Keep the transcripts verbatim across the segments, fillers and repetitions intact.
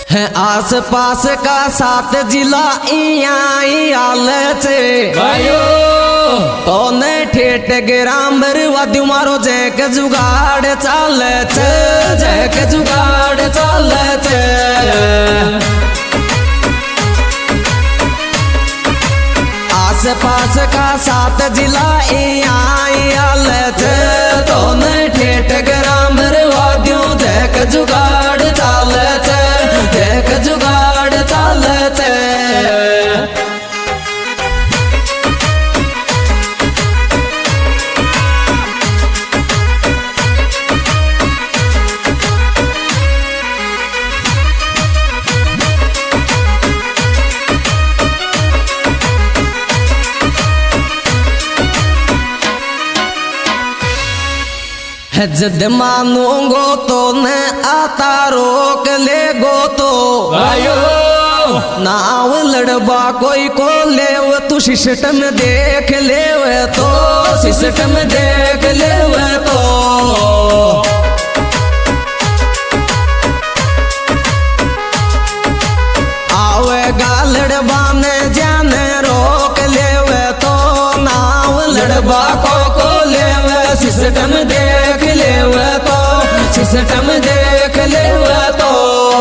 है आस पास का सात जिला आलचे भाइयो तो ने ठेठ ग्राम वाद्यु मारो जैक जुगाड़ चाल जैक जुगाड़ चाल आस पास का सात जिला आलचे तो ने ठेठ ग्राम वाद्यु जैक जुगाड़ चाल जैक जुगाड़ चाल जद मानूंगो तो न आता रोक ले गो तो भाइयो नाव लड़बा कोई को ले तू सिस्टम देख ले तो सिस्टम देख ले तो आवेगा लड़बा ने जाने रोक ले तो नाव लड़बा को को ले सिस्टम देख ले तो सिस्टम देख ले तो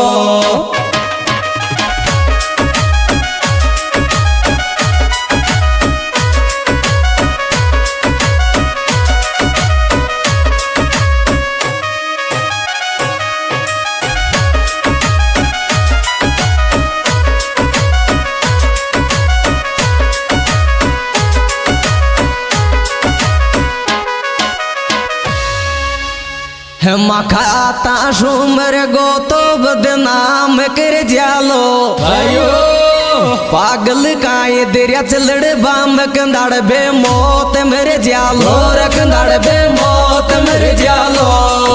मखाता सुमर गो तो बदनाम कर जालो भाइयो पागल काय दरिया चलड़ बाम कंदाड़ बे मौत मेरे जालो कंदाड़ बे मौत मेरे जालो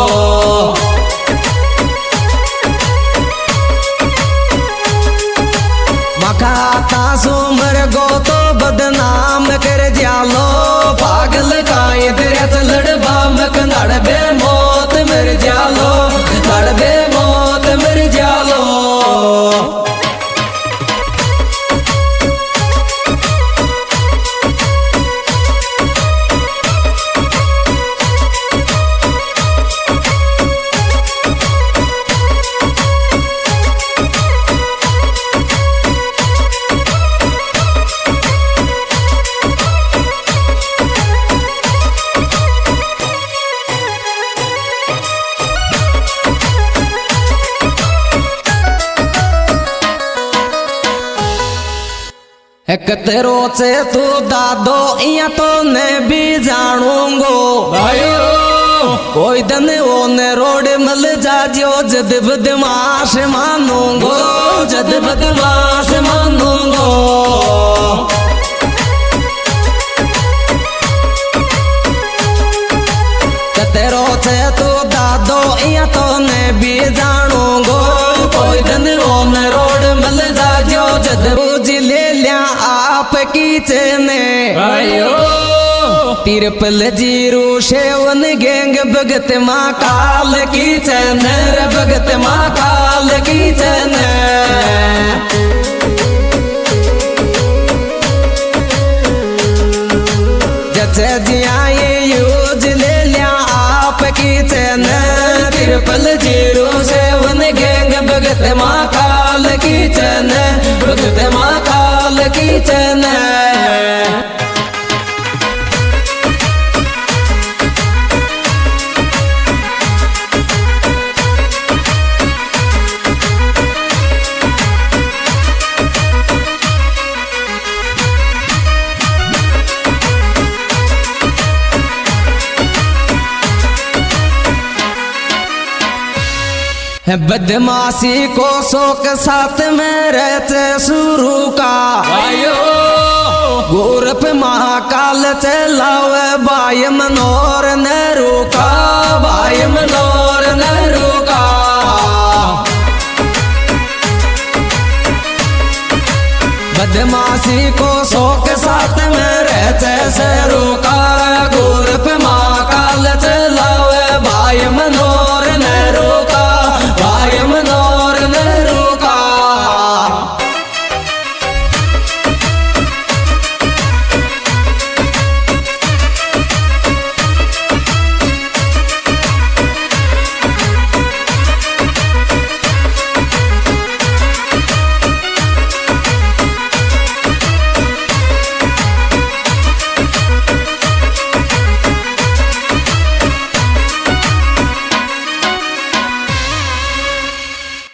मखाता सुमर गो तो बदनाम कर जालो पागल काय दरिया चलड़ बाम कंदाड़ बे मौत मर जालो लड़बे मौत मर जालो कतरो से तू दादो या तो ने भी जानूंगो भाइयो कोई दिन ओने रोड मल जा जो जद बदमाश मानूंगो जद बदमाश मानूंगो कतरो से तू दादो या तो ने भी जानूंगो कोई दिन ओने रोड मल जा जो जद ले लिया आप की चने भाइयो तिरपल जीरो शेवन गेंग भगत माँ काल की चन भगत माँ काल की चन जैसे जिया ये यूज ले लिया आप की चन तिरपल जीरो शेवन गेंग भगत माँ काल की चन भगत माँ काल की चन बदमाशी को शौक साथ में रहते शुरू का भाइयो गोरप महाकाल चलावे बाय मनोर नेहरू का बाय मनोर नेहरू का बदमाशी को शौक साथ में रहते शुरू का गोरप महाकाल चलावे बाय मनोर नेहरू का बाय मनोर नेहरू का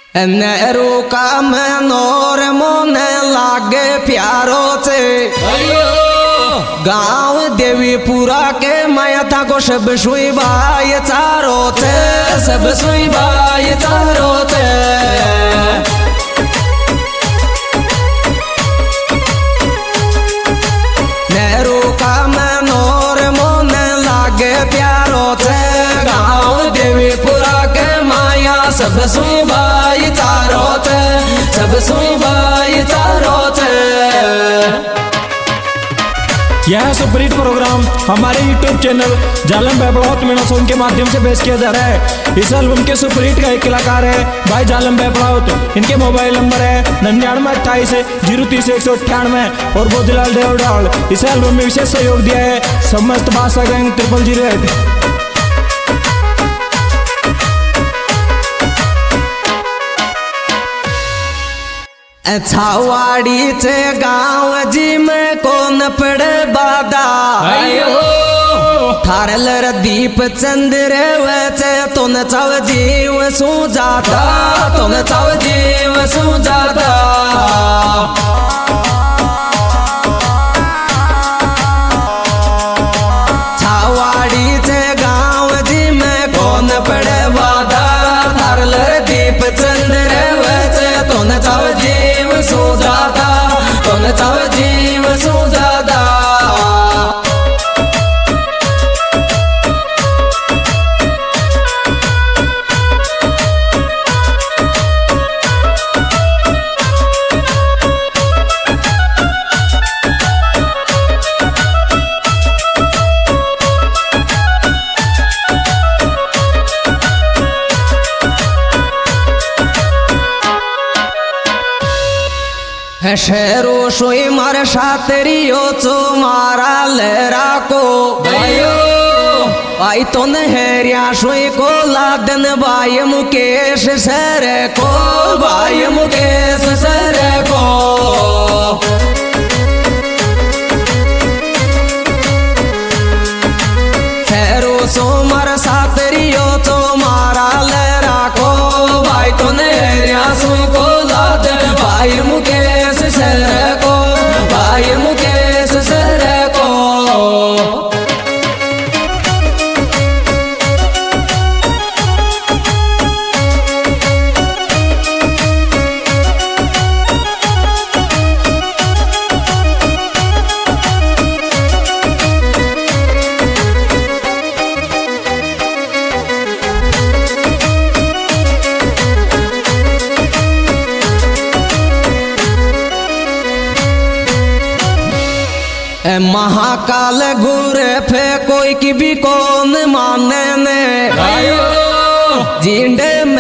नेहरू का मनोर मोने लागे प्यारो से भाइयों गाँव देवीपुरा के माया था को सब सुई भाई चारो थे सब सुई भाई चारो थे नेहरू का मनोर मोने लागे प्यारो थे गाँव देवीपुरा के माया सब सुई भाई चारो थे सब सुई भाई चारो थे। यह सुपरहिट प्रोग्राम हमारे YouTube channel Jalam Bepadawat Meena song के माध्यम से पेश किया जा रहा है। इस एल्बम के सुपरहिट का एक कलाकार है भाई जालम बेपड़ावत। इनके मोबाइल नंबर है निन्यानवे अट्ठाईस जीरो तीस एक सौ अट्ठानवे और बोधीलाल देवडाल। इस एल्बम में विशेष सहयोग दिया है समस्त Badshah gang triple zero eight. Chhawadi चे गाँव जी में कौन पड़े बादा भाइयों थारल दीप चंद्र वचे तुन चव जीव सू जाता तुन चव जीव सू जाता। छावाड़ी चे गाँव जी में कौन पड़े बादा थारल दीप चंद्र वचे तुन चव जीव सू जाता तुन चव जीव सू जाता। शेरो सोई मार शातरियो चो मारा लहरा को भाइयों आई तो नहरिया सोई को लादन भाई मुकेश सर को भाई मुकेश सर को। शेरो सो मार शातरियो चो मारा लहरा को भाई तो नहरिया सोई को लादन भाई मुकेश सर को भाई मुकेश सर को। महाकाल घूरे फे कोई की भी कौन माने ने भाइयों जिंडे में